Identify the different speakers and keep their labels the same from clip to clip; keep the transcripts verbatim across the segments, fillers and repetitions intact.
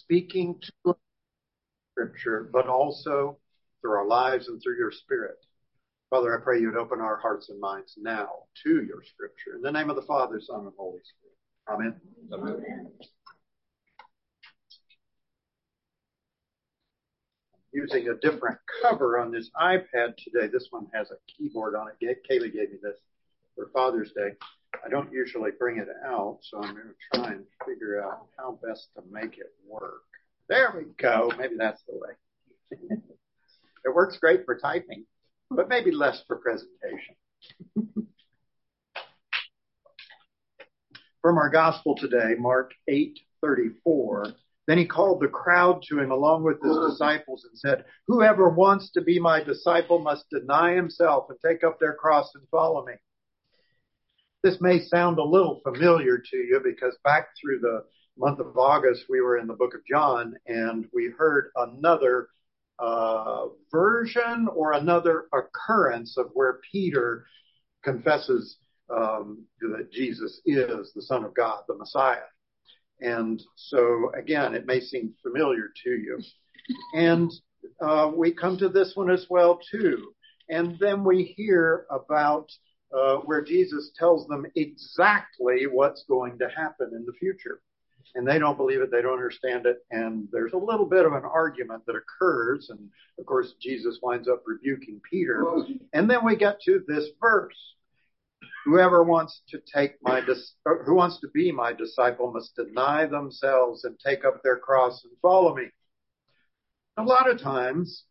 Speaker 1: speaking to Scripture, but also through our lives and through your Spirit. Father, I pray you would open our hearts and minds now to your Scripture. In the name of the Father, Son, and Holy Spirit. Amen. Amen. Using a different cover on this iPad today. This one has a keyboard on it. Kaylee gave me this for Father's Day. I don't usually bring it out, so I'm going to try and figure out how best to make it work. There we go. Maybe that's the way. It works great for typing, but maybe less for presentation. From our gospel today, Mark eight thirty-four. Then he called the crowd to him along with his disciples and said, "Whoever wants to be my disciple must deny himself and take up their cross and follow me." This may sound a little familiar to you because back through the month of August, we were in the book of John and we heard another uh, version or another occurrence of where Peter confesses um, that Jesus is the Son of God, the Messiah. And so, again, it may seem familiar to you. And uh, we come to this one as well, too. And then we hear about uh, where Jesus tells them exactly what's going to happen in the future. And they don't believe it. They don't understand it. And there's a little bit of an argument that occurs. And, of course, Jesus winds up rebuking Peter. And then we get to this verse. Whoever wants to take my, dis- who wants to be my disciple must deny themselves and take up their cross and follow me. A lot of times,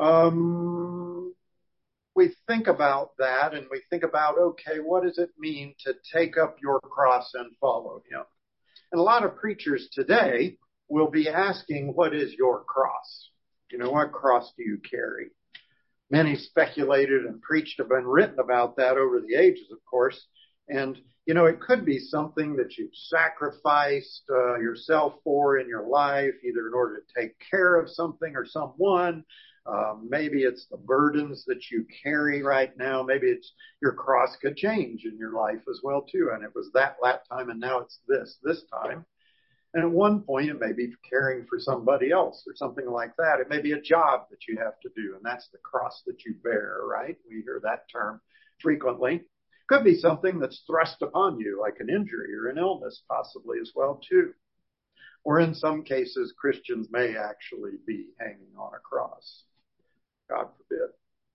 Speaker 1: um, we think about that and we think about, okay, what does it mean to take up your cross and follow him? And a lot of preachers today will be asking, what is your cross? You know, what cross do you carry? Many speculated and preached have been written about that over the ages, of course. And, you know, it could be something that you've sacrificed uh, yourself for in your life, either in order to take care of something or someone. Uh, maybe it's the burdens that you carry right now. Maybe it's your cross could change in your life as well, too. And it was that last time, and now it's this, this time. And at one point, it may be caring for somebody else or something like that. It may be a job that you have to do, and that's the cross that you bear, right? We hear that term frequently. Could be something that's thrust upon you, like an injury or an illness, possibly as well, too. Or in some cases, Christians may actually be hanging on a cross. God forbid.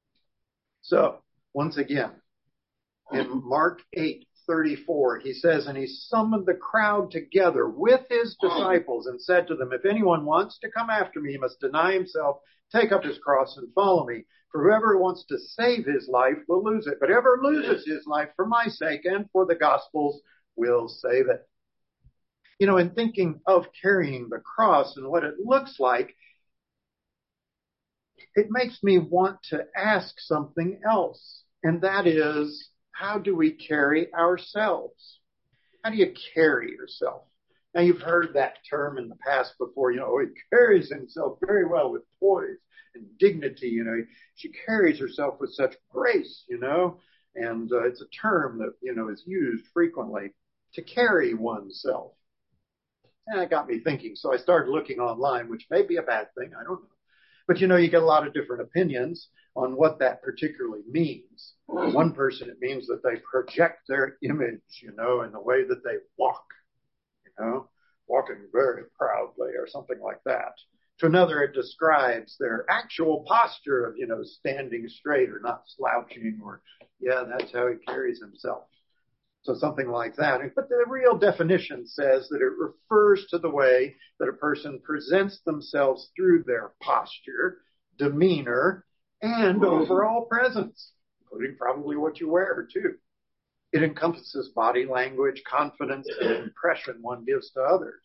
Speaker 1: So, once again, in Mark eight thirty-four, he says, and he summoned the crowd together with his disciples and said to them, if anyone wants to come after me, he must deny himself, take up his cross and follow me. For whoever wants to save his life will lose it, but whoever loses his life for my sake and for the gospel's will save it. You know, in thinking of carrying the cross and what it looks like, it makes me want to ask something else, and that is, how do we carry ourselves? How do you carry yourself? Now, you've heard that term in the past before. You know, he carries himself very well with poise and dignity. You know, she carries herself with such grace, you know, and uh, it's a term that, you know, is used frequently to carry oneself. And it got me thinking. So I started looking online, which may be a bad thing. I don't know. But, you know, you get a lot of different opinions on what that particularly means. For one person, it means that they project their image, you know, in the way that they walk, you know, walking very proudly or something like that. To another, it describes their actual posture of, you know, standing straight or not slouching or, yeah, that's how he carries himself. So something like that. But the real definition says that it refers to the way that a person presents themselves through their posture, demeanor, and overall presence, including probably what you wear, too. It encompasses body language, confidence, and impression one gives to others.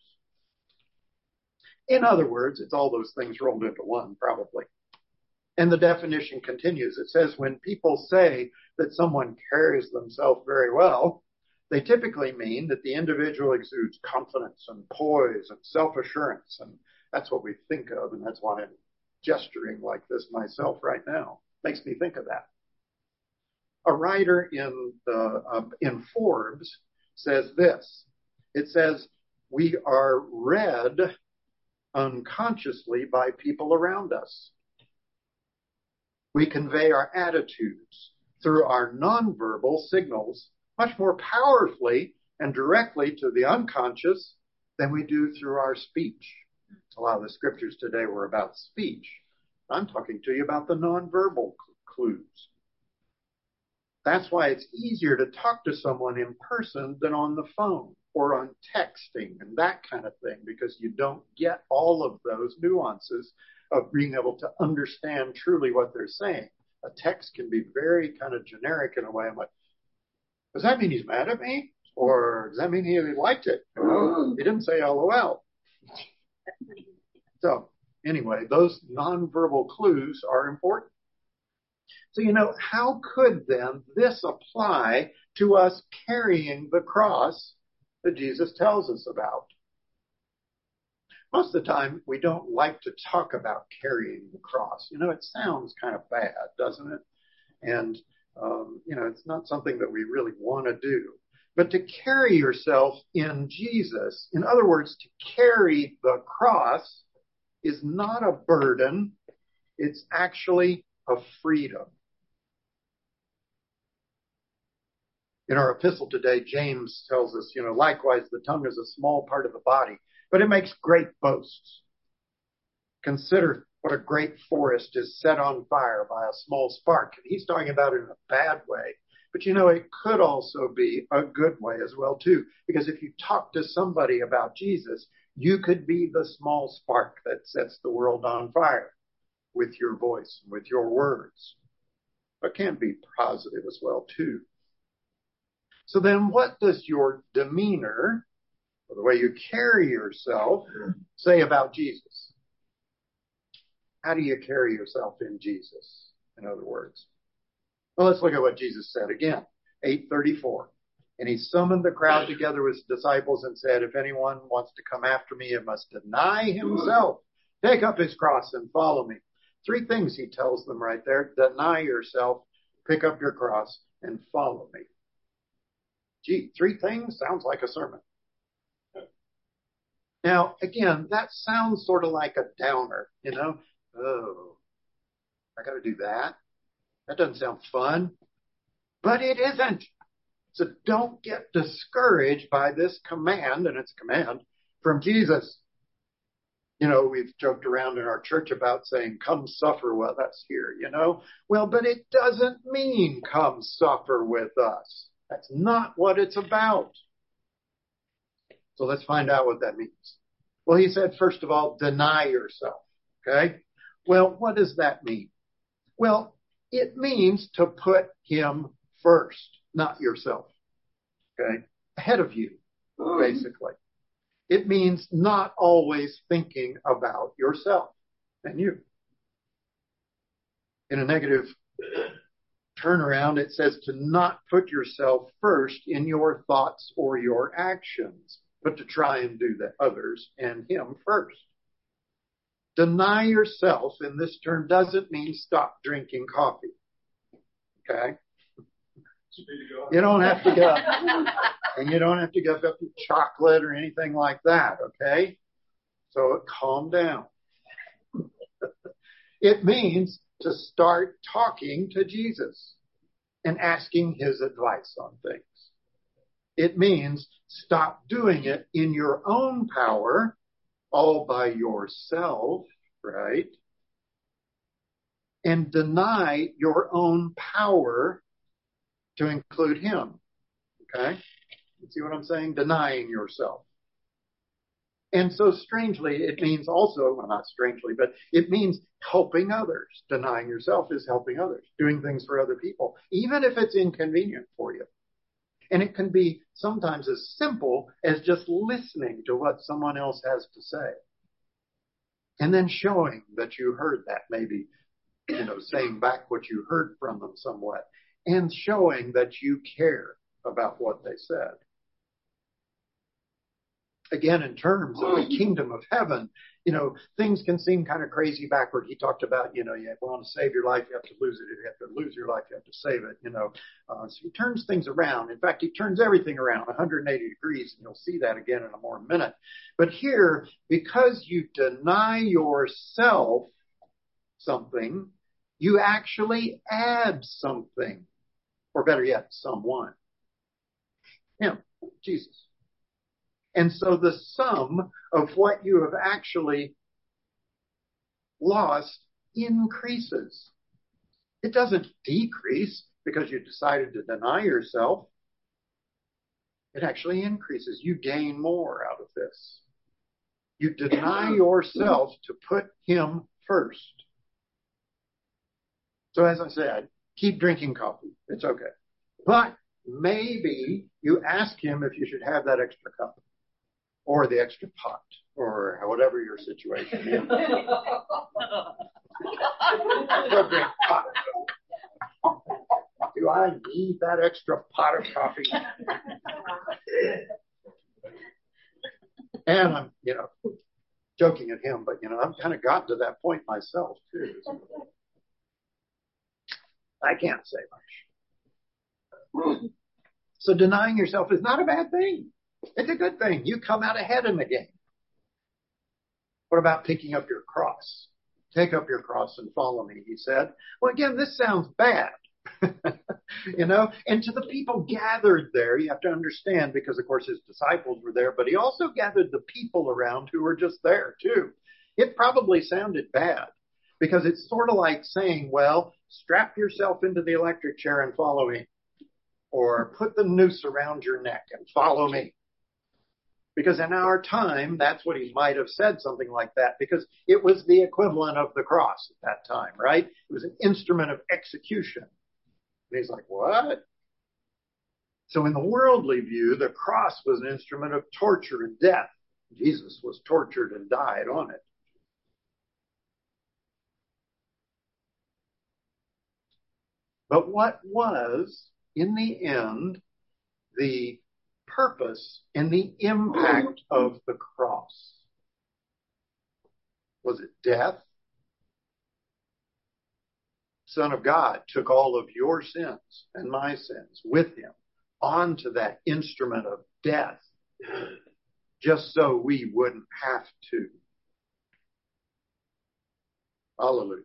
Speaker 1: In other words, it's all those things rolled into one, probably. And the definition continues. It says when people say that someone carries themselves very well, they typically mean that the individual exudes confidence and poise and self-assurance. And that's what we think of, and that's why I'm gesturing like this myself right now. Makes me think of that. A writer in the uh, in Forbes says this. It says, we are read unconsciously by people around us. We convey our attitudes through our nonverbal signals much more powerfully and directly to the unconscious than we do through our speech. A lot of the scriptures today were about speech. I'm talking to you about the nonverbal clues. That's why it's easier to talk to someone in person than on the phone or on texting and that kind of thing, because you don't get all of those nuances of being able to understand truly what they're saying. A text can be very kind of generic in a way. I'm like, does that mean he's mad at me? Or does that mean he liked it? You know, he didn't say L O L. So anyway, those nonverbal clues are important. So, you know, how could then this apply to us carrying the cross that Jesus tells us about? Most of the time, we don't like to talk about carrying the cross. You know, it sounds kind of bad, doesn't it? And, um, you know, it's not something that we really want to do. But to carry yourself in Jesus, in other words, to carry the cross, is not a burden. It's actually a freedom. In our epistle today, James tells us, you know, likewise, the tongue is a small part of the body, but it makes great boasts. Consider what a great forest is set on fire by a small spark. And he's talking about it in a bad way. But, you know, it could also be a good way as well, too. Because if you talk to somebody about Jesus, you could be the small spark that sets the world on fire with your voice, with your words. But can be positive as well, too. So then what does your demeanor, or the way you carry yourself, say about Jesus? How do you carry yourself in Jesus, in other words? Well, let's look at what Jesus said again. eight thirty-four. And he summoned the crowd together with his disciples and said, if anyone wants to come after me, he must deny himself, take up his cross and follow me. Three things he tells them right there. Deny yourself, pick up your cross, and follow me. Gee, three things sounds like a sermon. Now, again, that sounds sort of like a downer, you know. Oh, I got to do that. That doesn't sound fun. But it isn't. So don't get discouraged by this command, and it's a command from Jesus. You know, we've joked around in our church about saying, come suffer with us here, you know. Well, but it doesn't mean come suffer with us. That's not what it's about. So let's find out what that means. Well, he said, first of all, deny yourself. Okay? Well, what does that mean? Well, it means to put him first, not yourself. Okay? Ahead of you, basically. It means not always thinking about yourself and you. In a negative turnaround, it says to not put yourself first in your thoughts or your actions, but to try and do the others and him first. Deny yourself in this term doesn't mean stop drinking coffee. Okay? You don't have to give up, and you don't have to give up chocolate or anything like that, okay? So calm down. It means to start talking to Jesus and asking his advice on things. It means stop doing it in your own power, all by yourself, right? And deny your own power to include him. Okay? You see what I'm saying? Denying yourself. And so strangely, it means also, well, not strangely, but it means helping others. Denying yourself is helping others, doing things for other people, even if it's inconvenient for you. And it can be sometimes as simple as just listening to what someone else has to say. And then showing that you heard that, maybe, you know, saying back what you heard from them somewhat. And showing that you care about what they said. Again, in terms of the kingdom of heaven, You know, things can seem kind of crazy backward. He talked about, you know, you want to save your life, you have to lose it. If you have to lose your life, you have to save it, you know. Uh, so he turns things around. In fact, he turns everything around one hundred eighty degrees, and you'll see that again in a more minute. But here, because you deny yourself something, you actually add something, or better yet, someone. Him, Jesus. And so the sum of what you have actually lost increases. It doesn't decrease because you decided to deny yourself. It actually increases. You gain more out of this. You deny yourself to put him first. So as I said, keep drinking coffee. It's okay. But maybe you ask him if you should have that extra cup or the extra pot or whatever your situation is. Go drink pot. Do I need that extra pot of coffee? And I'm, you know, joking at him, but, you know, I've kind of gotten to that point myself, too. I can't say much. So denying yourself is not a bad thing. It's a good thing. You come out ahead in the game. What about picking up your cross? Take up your cross and follow me, he said. Well, again, this sounds bad. You know, and to the people gathered there, you have to understand, because, of course, his disciples were there, but he also gathered the people around who were just there, too. It probably sounded bad, because it's sort of like saying, well, strap yourself into the electric chair and follow me, or put the noose around your neck and follow me. Because in our time, that's what he might have said, something like that, because it was the equivalent of the cross at that time, right? It was an instrument of execution. And he's like, what? So in the worldly view, the cross was an instrument of torture and death. Jesus was tortured and died on it. But what was, in the end, the purpose and the impact of the cross? Was it death? Son of God took all of your sins and my sins with him onto that instrument of death, just so we wouldn't have to. Hallelujah.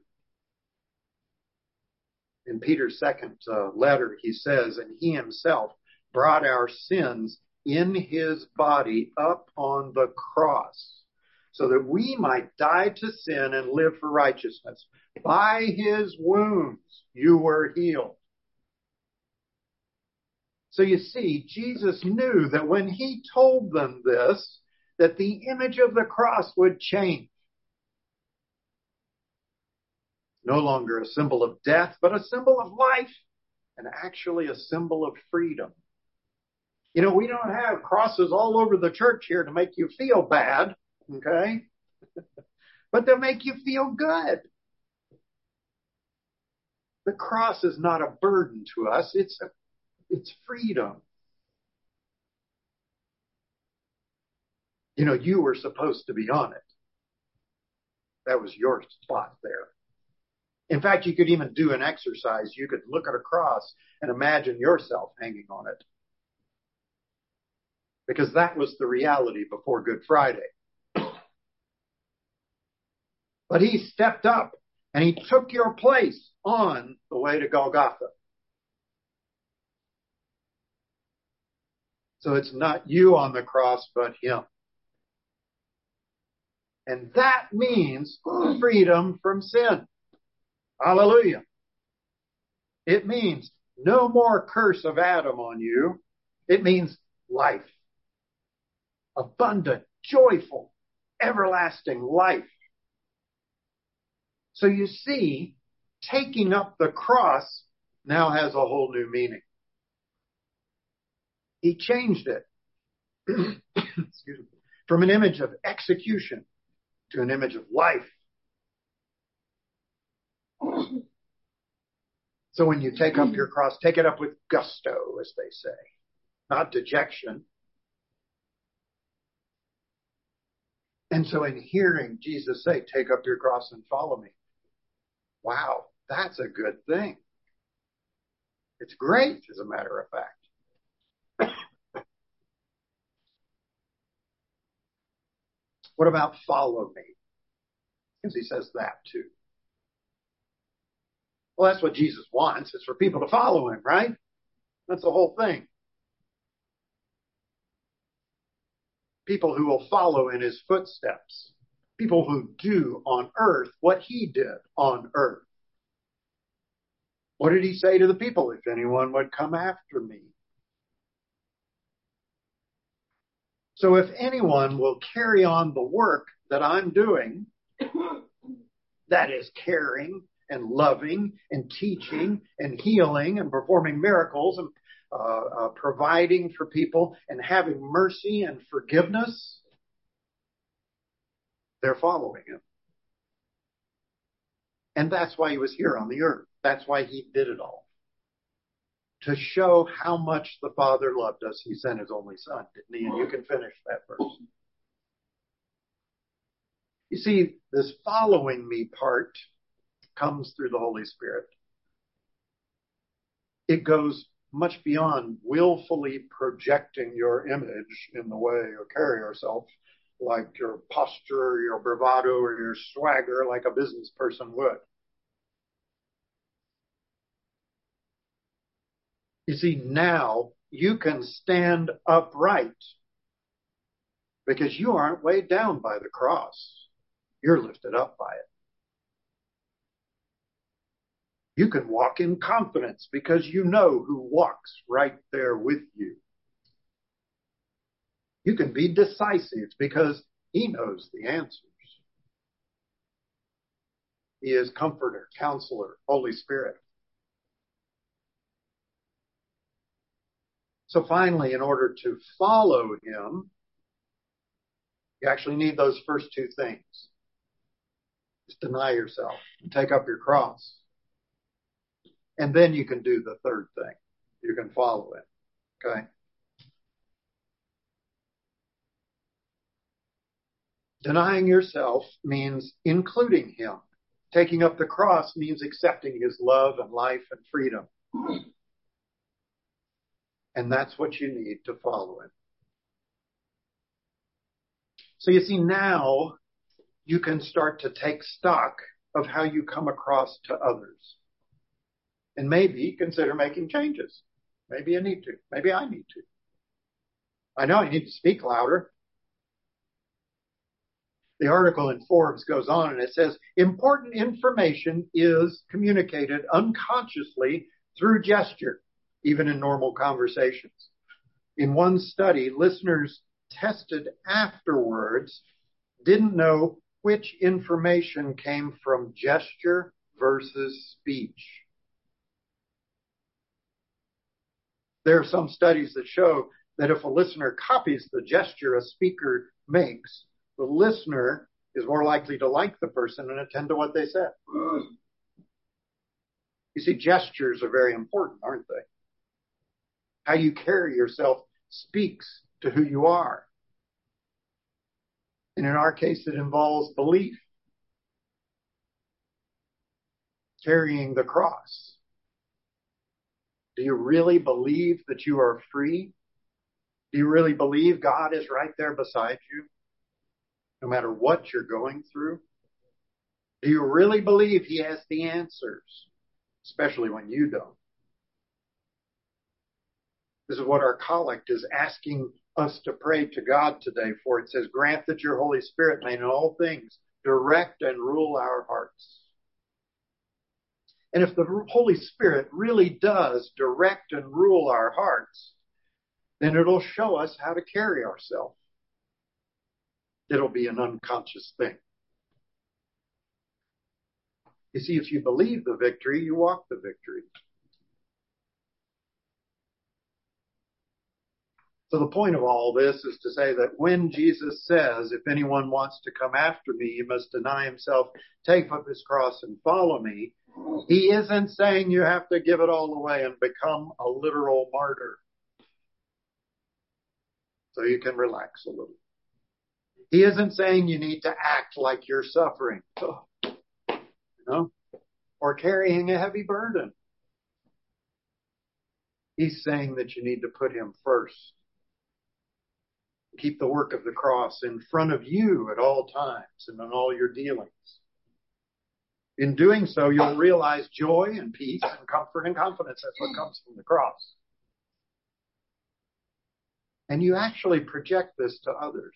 Speaker 1: In Peter's second uh, letter, he says, and he himself brought our sins in his body up on the cross, so that we might die to sin and live for righteousness. By his wounds you were healed. So you see, Jesus knew that when he told them this, that the image of the cross would change. No longer a symbol of death, but a symbol of life, and actually a symbol of freedom. You know, we don't have crosses all over the church here to make you feel bad, okay? But they'll make you feel good. The cross is not a burden to us. It's a, it's freedom. You know, you were supposed to be on it. That was your spot there. In fact, you could even do an exercise. You could look at a cross and imagine yourself hanging on it. Because that was the reality before Good Friday. But he stepped up and he took your place on the way to Golgotha. So it's not you on the cross, but him. And that means freedom from sin. Hallelujah. It means no more curse of Adam on you. It means life. Abundant, joyful, everlasting life. So you see, taking up the cross now has a whole new meaning. He changed it excuse me, from an image of execution to an image of life. So when you take up your cross, take it up with gusto, as they say, not dejection. And so in hearing Jesus say, take up your cross and follow me, wow, that's a good thing. It's great, as a matter of fact. What about follow me? Because he says that too. Well, that's what Jesus wants. It's for people to follow him, right? That's the whole thing. People who will follow in his footsteps. People who do on earth what he did on earth. What did he say to the people? If anyone would come after me. So if anyone will carry on the work that I'm doing, that is caring and loving and teaching and healing and performing miracles and uh, uh, providing for people and having mercy and forgiveness, they're following him. And that's why he was here on the earth. That's why he did it all. To show how much the Father loved us, he sent his only Son, didn't he? And you can finish that verse. You see, this following me part comes through the Holy Spirit. It goes much beyond willfully projecting your image in the way you carry yourself, like your posture, or your bravado, or your swagger, like a business person would. You see, now you can stand upright because you aren't weighed down by the cross. You're lifted up by it. You can walk in confidence because you know who walks right there with you. You can be decisive because he knows the answers. He is Comforter, Counselor, Holy Spirit. So finally, in order to follow him, you actually need those first two things. Just deny yourself and take up your cross. And then you can do the third thing. You can follow it. Okay? Denying yourself means including him. Taking up the cross means accepting his love and life and freedom. And that's what you need to follow him. So you see, now you can start to take stock of how you come across to others. And maybe consider making changes. Maybe you need to. Maybe I need to. I know I need to speak louder. The article in Forbes goes on and it says, important information is communicated unconsciously through gesture, even in normal conversations. In one study, listeners tested afterwards didn't know which information came from gesture versus speech. There are some studies that show that if a listener copies the gesture a speaker makes, the listener is more likely to like the person and attend to what they said. You see, gestures are very important, aren't they? How you carry yourself speaks to who you are. And in our case, it involves belief. Carrying the cross. Do you really believe that you are free? Do you really believe God is right there beside you, no matter what you're going through? Do you really believe he has the answers, especially when you don't? This is what our collect is asking us to pray to God today for. It says, grant that your Holy Spirit may in all things direct and rule our hearts. And if the Holy Spirit really does direct and rule our hearts, then it'll show us how to carry ourselves. It'll be an unconscious thing. You see, if you believe the victory, you walk the victory. So the point of all this is to say that when Jesus says, if anyone wants to come after me, he must deny himself, take up his cross and follow me, he isn't saying you have to give it all away and become a literal martyr. So you can relax a little. He isn't saying you need to act like you're suffering, you know, or carrying a heavy burden. He's saying that you need to put him first. Keep the work of the cross in front of you at all times and in all your dealings. In doing so, you'll realize joy and peace and comfort and confidence. That's what comes from the cross. And you actually project this to others.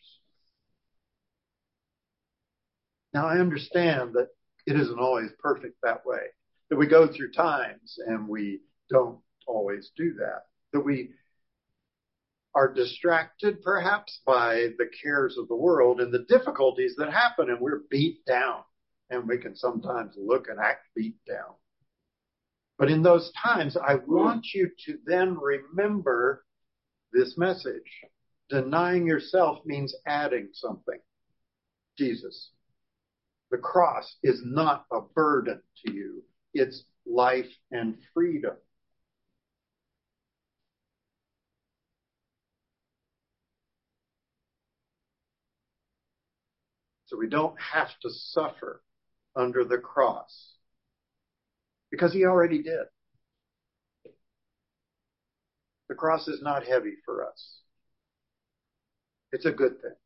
Speaker 1: Now, I understand that it isn't always perfect that way, that we go through times and we don't always do that, that we are distracted perhaps by the cares of the world and the difficulties that happen, and we're beat down, and we can sometimes look and act beat down. But in those times, I want you to then remember this message. Denying yourself means adding something. Jesus. The cross is not a burden to you. It's life and freedom. So we don't have to suffer under the cross because he already did. The cross is not heavy for us. It's a good thing.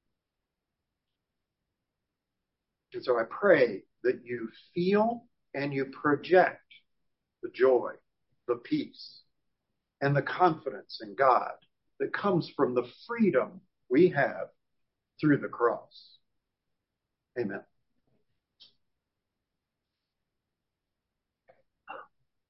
Speaker 1: And so I pray that you feel and you project the joy, the peace, and the confidence in God that comes from the freedom we have through the cross. Amen.